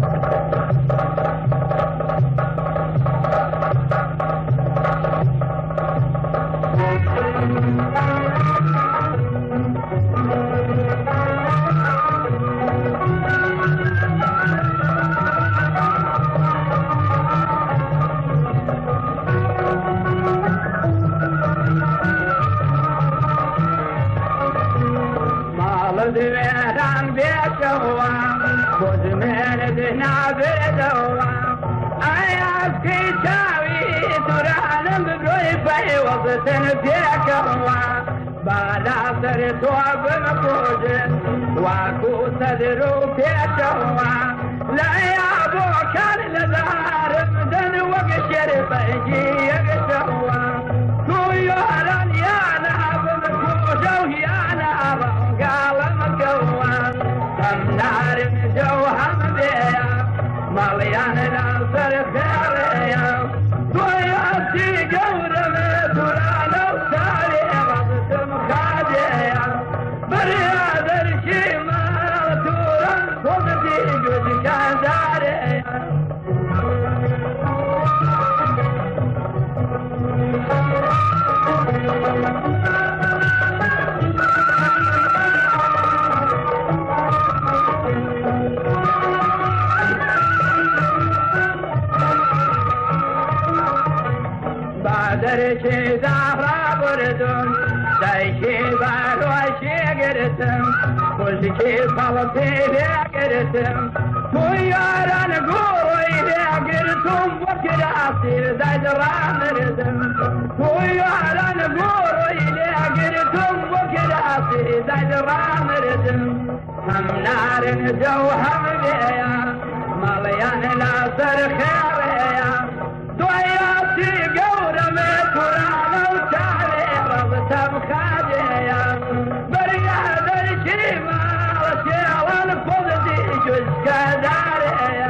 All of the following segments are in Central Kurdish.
دوێران بێتەوە بۆ دمێنت نابێتەوە ئایاکەی چاوی تورانم ببرۆی پەیوەزتن پێکەوە بالا سەر تۆ بمکوژن واکو سەدر و پێچەوە لەیا بۆ کار لە دارم دەن وەک شێربەیگی یەکشەوە تو یۆران یانە بمکوژە و یانە ڕەنگاڵم کەوە هەمدارم جەو هەم بێیە ماڵیان لەسەر خێڕەیە تۆیاتی گەورەمێ تورانە و سارێ ڕەزتم خادێیە بەریادەرکی ماڵ توران خۆزتی گوجکاندارێیە بادرکی زهرا بردم دایکی باروشی گرتم خوشکی پڵتی لێگرتم تو یاران گوڕی لێگرتم وەک راسیر دەدڕامردم تو یاران گوڕی لێگرتم وەک راسیر دەدڕامردم هەم نارن جەو هەم بێیە ماڵیان لەسەر خێڕەیە تۆیاتی گەورەمێ تورانە و چاوێ ڕەزتەم خادێیە بەریادەرکی ماڵە شێوەن خۆزتی جوزکەدارێیە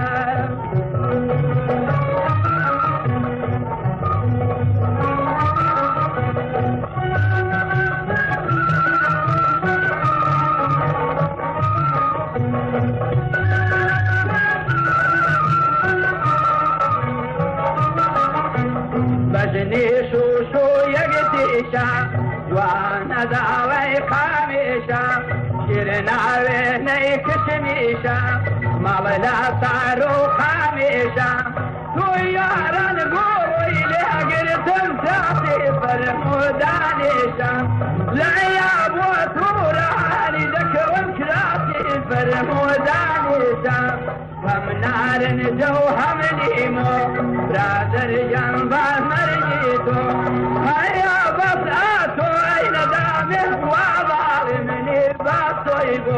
بەژنی شوشو یەکتیشە جوانە داڵی قامیشە شیرناوێنەی کشمیشە ماڵە لە سار و قامیشە تو یاران گوڕی لێگرتم تاقی فەرمودانیشە لەیا بۆ تورانی دەکەوم کراسی فەرمودانیشە هەم نارن جەو هەم نیمۆ برادەرجان بازمەرگی تۆ هەیا بەس ئاتۆی نەدامێ وا باڵی منی با تۆی بۆ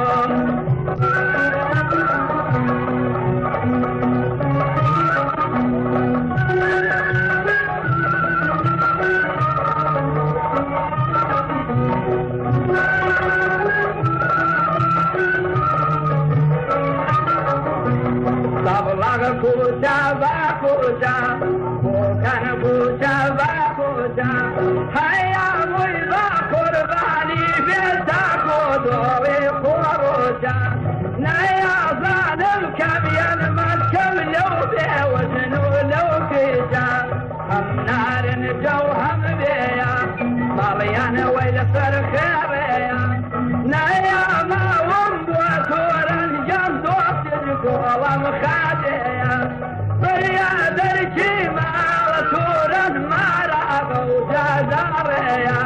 کوچە با کوچە بۆکەن کوچە با کوچە هەیا مووی با قوربانی بێتا کۆ دۆڵی خۆڕۆچە نەیازانم کەمیەنمان کەم لەو بێوەزن و لەو کێچە هەم نارن جەو هەم بێیە ماڵیانەوەی لەسەر خێڕەیە نەیاماوەم بووە تۆرەنجەم دۆستر گۆڵەم خادێیە بەریادەرکی ماڵە تۆرەن ماراغە و جاداڕێیە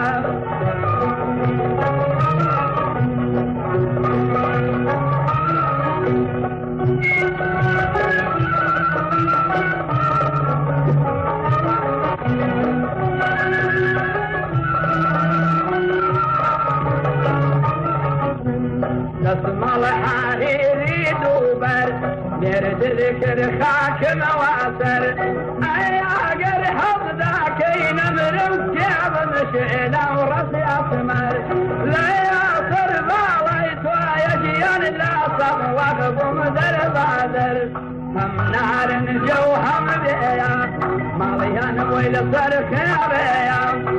دەسمەڵ حەریری دووبەر دێردکرد خاکمەوە سەر ئەگەر هەڵداکەی نەمرم کێبم شێلە و ڕەسی ئەسمەر لە یاسەر باڵی توایە گیان لە سەڵ وەک بووم دەربادەر هەم نارن جەو هەم بێیە ماڵیان وەی لەسەر خێڕەیە